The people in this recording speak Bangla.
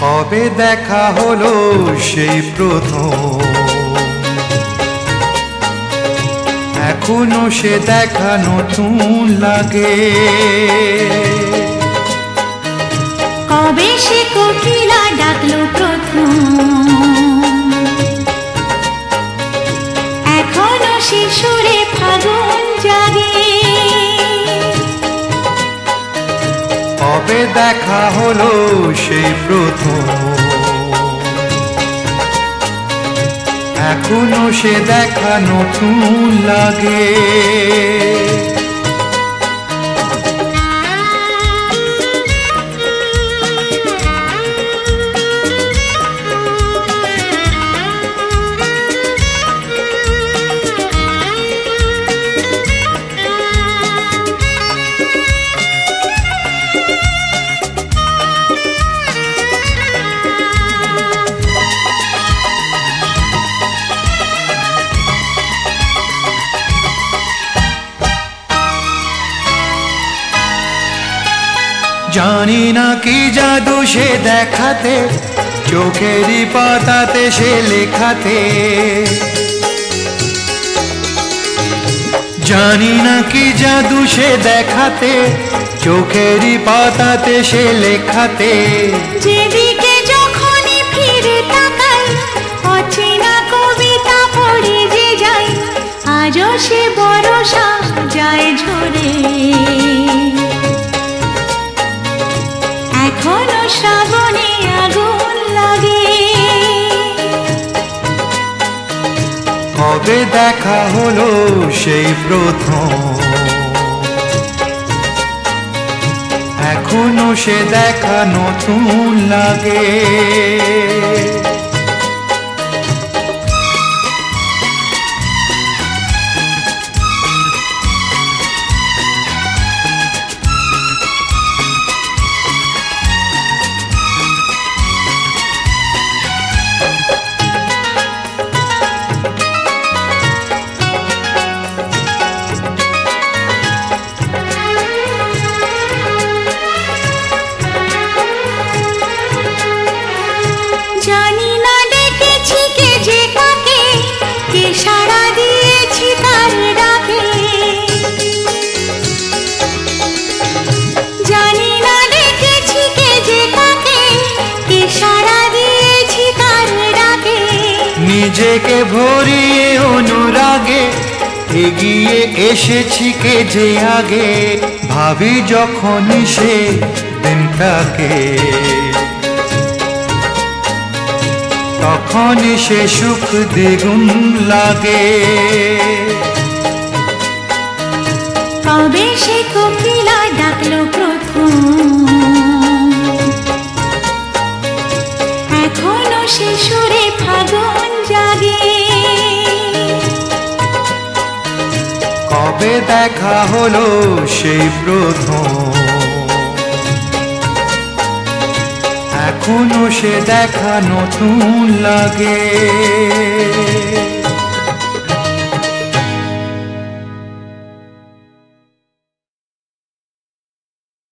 কবে দেখা হলো সেই প্রথম, এখনো সে দেখা নতুন লাগে। কবে সে কোকিলা ডাকলো প্রথম, এখনো সে সুরে ফাগুন জাগে। কবে দেখা হলো সেই প্রথম, এখনো সে দেখা নতুন লাগে। জানি না কি জাদু সে দেখাতে, চোখেরই পাতাতে সে লেখাতে। জানি না কি জাদু সে দেখাতে, চোখেরই পাতাতে সে লেখাতে। যেদিকে যখনই ফিরে তাকাই, অচেনা কবিতা পড়ে যে যাই, আজও সে বরষা যায় ঝরে। এখনো শ্রাবণে আগুন লাগে। কবে দেখা হলো সেই প্রথম, এখনো সে দেখা নতুন লাগে। জানি না ডেকেছি কে যে কাকে, কে সাড়া দিয়েছি তার ডাকে। জানি না ডেকেছি কে যে কাকে, কে সাড়া দিয়েছি তার ডাকে। নিজেকে ভরিয়ে অনুরাগে এগিয়ে এসেছি কে যে আগে। ভাবি যখন সে দিনটাকে, তখন সে সুখ দ্বিগুণ লাগে। কবে সে কোকিলা ডাকলো প্রথম, এখনো সে সুরে ফাগুন জাগে। কবে দেখা হলো সেই প্রথম, এখনো সে দেখা নতুন লাগে।